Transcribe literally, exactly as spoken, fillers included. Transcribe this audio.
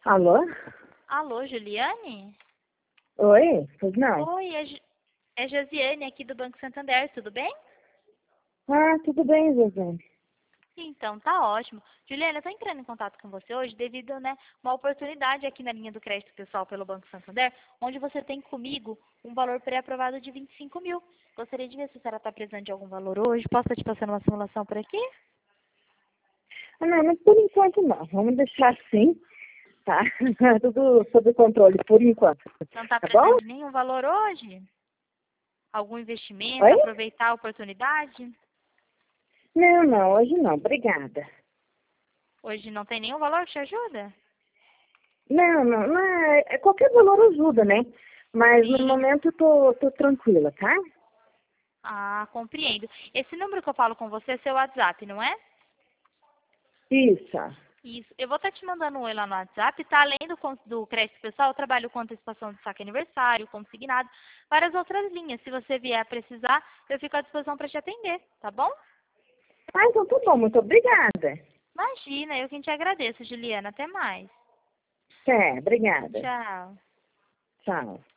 Alô? Alô, Juliane? Oi? Pois não? Oi, é, Ju- é Josiane aqui do Banco Santander, tudo bem? Ah, tudo bem, José. Então, tá ótimo. Juliane, eu estou entrando em contato com você hoje devido, né, uma oportunidade aqui na linha do crédito pessoal pelo Banco Santander, onde você tem comigo um valor pré-aprovado de vinte e cinco mil. Gostaria de ver se a senhora está precisando de algum valor hoje. Posso estar te passando uma simulação por aqui? Ah, não, mas por enquanto não. Vamos deixar assim, tá? Tudo sob controle, por enquanto. Não está Tá bom? precisando de nenhum valor hoje? Algum investimento? Oi? Aproveitar a oportunidade? Não, não, hoje não. Obrigada. Hoje não tem nenhum valor que te ajuda? Não, não, não é, é- qualquer valor ajuda, né? Mas no Sim. momento eu tô, tô tranquila, tá? Ah, compreendo. Esse número que eu falo com você é seu WhatsApp, não é? Isso. Isso. Eu vou estar te mandando um oi lá no WhatsApp, tá? Além do, con- do crédito pessoal, eu trabalho com antecipação de saque aniversário, consignado, várias outras linhas. Se você vier a precisar, eu fico à disposição para te atender, tá bom? Ah, então tá bom. Muito obrigada. Imagina, eu quem te agradeço, Juliana. Até mais. É, obrigada. Tchau. Tchau.